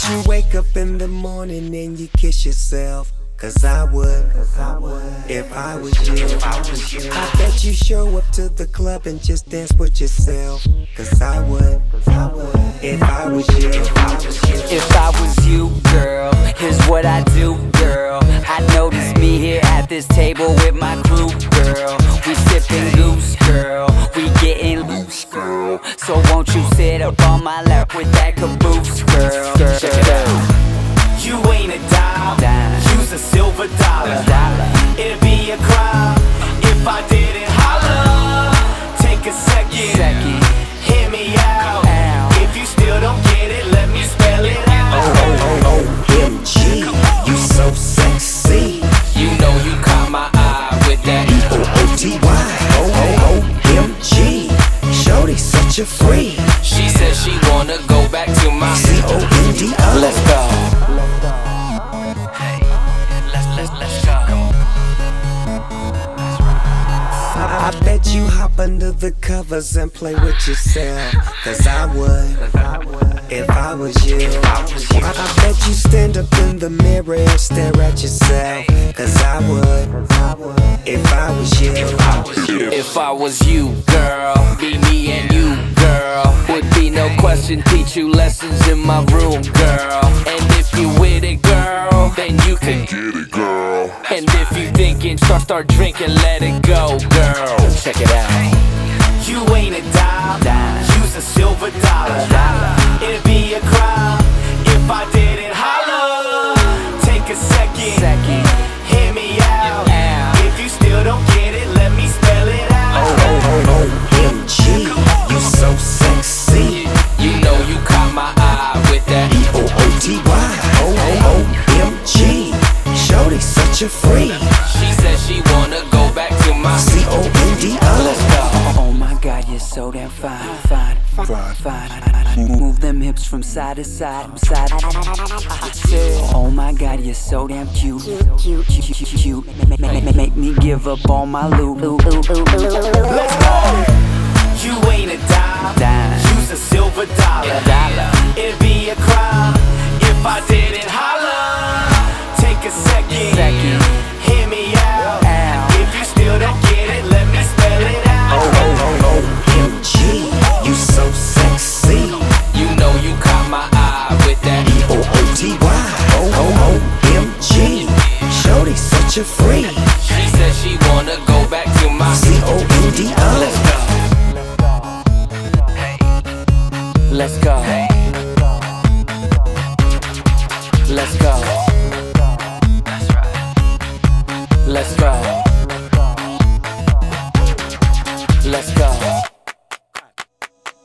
you wake up in the morning and you kiss yourself? Cause I would, if I was you. I bet you show up to the club and just dance with yourself. Cause I would, if I was you. If I was you, girl, here's what I do, girl. I notice me here at this table with my crew, girl. We sipping goose, girl. We getting loose, girl. So won't you sit up on my lap with that caboose, girl? Check it out. You ain't a dime, use a silver dollar. It'd be a crime if I didn't holler. Take a second, hear me out. If you still don't get it, let me spell it out. OMG, you so sexy. You know you caught my eye with that EOOTY. OMG, shorty such a freak. She said she wanna go back to my CONDO. Let's go. I bet you hop under the covers and play with yourself. Cause I would, if I was you. I bet you stand up in the mirror and stare at yourself. Cause I would, if I was you. If I was you, girl, be me and you, girl. Would be no question, teach you lessons in my room, girl. And if you with it, girl, then you can get it, girl. And if you thinking, start drinking, let it go, girl. Check it out. You ain't a dime, use a silver dollar. It'd be a crime if I didn't holler. Take a second, hear me out. If you still don't get it, let me spell it out. OMG, you so sexy. You know you caught my eye with that EOOTY. OMG, shorty such a freak. She said she wanna go back to my CONDO. Let's go. Oh my God, you're so damn fine. Move them hips from side to side. Oh my God, you're so damn cute. Make me give up all my loot. Let's go. You ain't a dime, use a silver dollar. It'd be a crime if I didn't holler. Take a second, hear me out. If you still don't get it, let me spell it out. OMG, you so sexy. You know you caught my eye with that EOOTY. OMG, shorty such a freak. She said she wanna go back to my CONDO. Let's go. Let's go. Let's go. Let's go.